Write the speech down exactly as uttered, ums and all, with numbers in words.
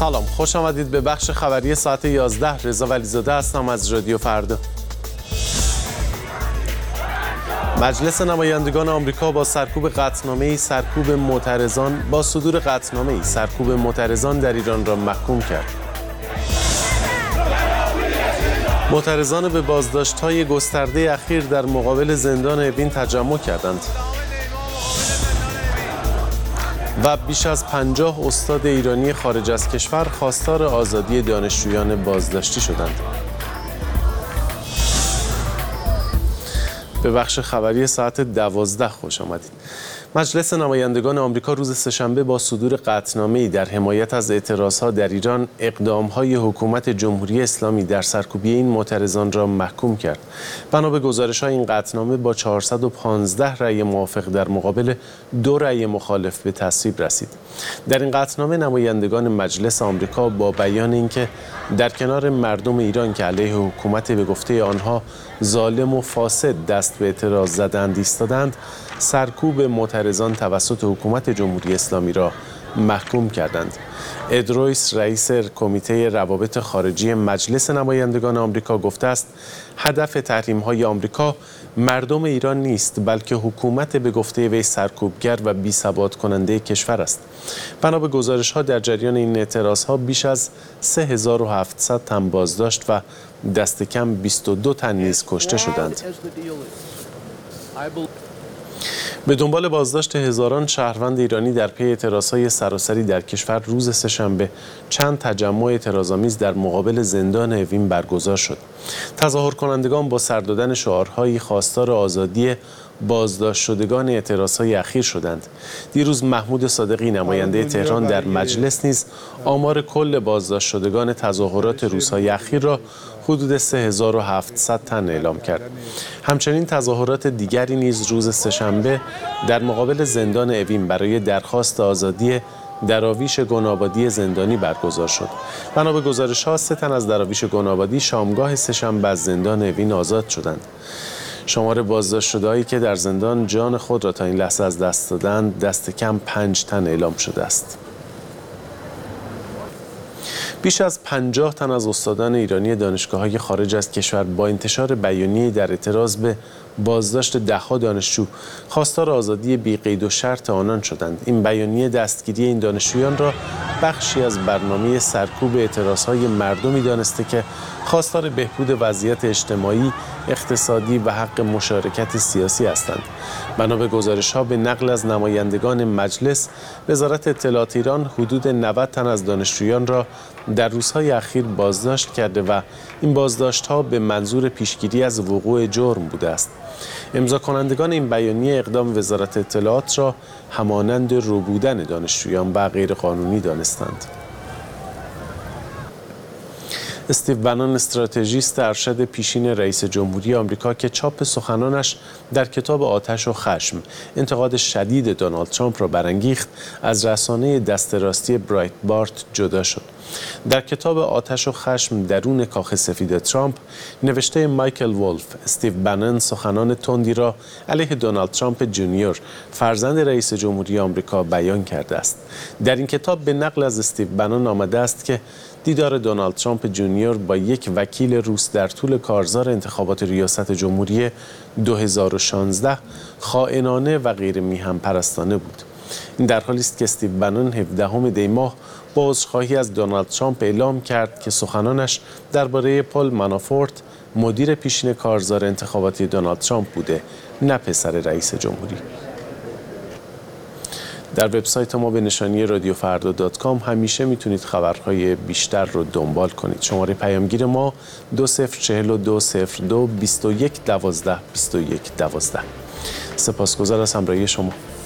سلام، خوش آمدید به بخش خبری ساعت یازده. رضا ولیزاده هستم از رادیو فردا. مجلس نمایندگان آمریکا با سرکوب قطعنامه‌ای سرکوب معترضان با صدور قطعنامه‌ای سرکوب معترضان در ایران را محکوم کرد. معترضان به بازداشت‌های گسترده اخیر در مقابل زندان اوین تجمع کردند و بیش از پنجاه استاد ایرانی خارج از کشور خواستار آزادی دانشجویان بازداشتی شدند. به بخش خبری ساعت دوازده خوش آمدید. مجلس نمایندگان آمریکا روز سه‌شنبه با صدور قطعنامه‌ای در حمایت از اعتراضها در ایران اقدام‌های حکومت جمهوری اسلامی در سرکوبی این معترضان را محکوم کرد. بنا به گزارش‌های این قطعنامه با چهارصد و پانزده رأی موافق در مقابل دو رأی مخالف به تصویب رسید. در این قطعنامه نمایندگان مجلس آمریکا با بیان اینکه در کنار مردم ایران که علیه حکومت به گفته آنها ظالم و فاسد دست به اعتراض زدند ایستادند، سرکوب معترضان توسط حکومت جمهوری اسلامی را محکوم کردند. اد رویس رئیس کمیته روابط خارجی مجلس نمایندگان آمریکا گفته است هدف تحریم‌های آمریکا مردم ایران نیست، بلکه حکومت به گفته وی سرکوبگر و بی‌ثبات کننده کشور است. بنا به گزارش‌ها در جریان این اعتراض‌ها بیش از سه هزار و هفتصد تن بازداشت و دست کم بیست و دو تن نیز کشته شدند. به دنبال بازداشت هزاران شهروند ایرانی در پی اعتراضهای سراسری در کشور روز سه‌شنبه چند تجمع اعتراض‌آمیز در مقابل زندان اوین برگزار شد. تظاهر کنندگان با سر دادن شعارهایی خواستار آزادی بازداشت شدگان اعتراضهای اخیر شدند. دیروز محمود صادقی نماینده تهران در مجلس نیز آمار کل بازداشت شدگان تظاهرات روزهای اخیر را حدود سه هزار و هفتصد تن اعلام کرد. همچنین تظاهرات دیگری نیز روز سه‌شنبه در مقابل زندان اوین برای درخواست آزادی دراویش گنابادی زندانی برگزار شد. بنا به گزارش‌ها سه تن از دراویش گنابادی شامگاه سه‌شنبه از زندان اوین آزاد شدند. شمار بازداشت شده‌هایی که در زندان جان خود را تا این لحظه از دست دادند دست کم پنج تن اعلام شده است. بیش از پنجاه تن از استادان ایرانی دانشگاه‌های خارج از کشور با انتشار بیانیه‌ای در اعتراض به بازداشت ده‌ها دانشجو خواستار آزادی بی قید و شرط آنان شدند. این بیانیه دستگیری این دانشجویان را بخشی از برنامه سرکوب اعتراضهای مردمی دانسته که خواستار بهبود وضعیت اجتماعی، اقتصادی و حق مشارکت سیاسی هستند. بنا به گزارش‌ها به نقل از نمایندگان مجلس، وزارت اطلاعات ایران حدود نود تن از دانشجویان را در روزهای اخیر بازداشت کرده و این بازداشت‌ها به منظور پیشگیری از وقوع جرم بوده است. امضا کنندگان این بیانیه اقدام وزارت اطلاعات را همانند ربودن دانشجویان و غیر قانونی دانستند. استیو بنان استراتژیست ارشد پیشین رئیس جمهوری آمریکا که چاپ سخنانش در کتاب آتش و خشم انتقاد شدید دونالد ترامپ را برانگیخت، از رسانه دست راستی برایتبارت جدا شد. در کتاب آتش و خشم درون کاخ سفید ترامپ نوشته مایکل وولف، استیو بنان سخنان تندی را علیه دونالد ترامپ جونیور فرزند رئیس جمهوری آمریکا بیان کرده است. در این کتاب به نقل از استیو بنان آمده است که دیدار دونالد ترامپ جونیور با یک وکیل روس در طول کارزار انتخابات ریاست جمهوری دو هزار و شانزده خائنانه و غیر میهم پرستانه بود. این در حالی است که استیو بنان هفدهم دی ماه با عذرخواهی از دونالد ترامپ اعلام کرد که سخنانش درباره پل منافورت مدیر پیشین کارزار انتخاباتی دونالد ترامپ بوده، نه پسر رئیس جمهوری. در وبسایت ما به نشانی رادیو فردا دات کام همیشه میتونید خبرهای بیشتر رو دنبال کنید. شماره پیامگیر ما دو صفر چهل دو صفر دو بیست و یک دوازده بیست و یک دوازده. سپاسگزار از همراهی شما.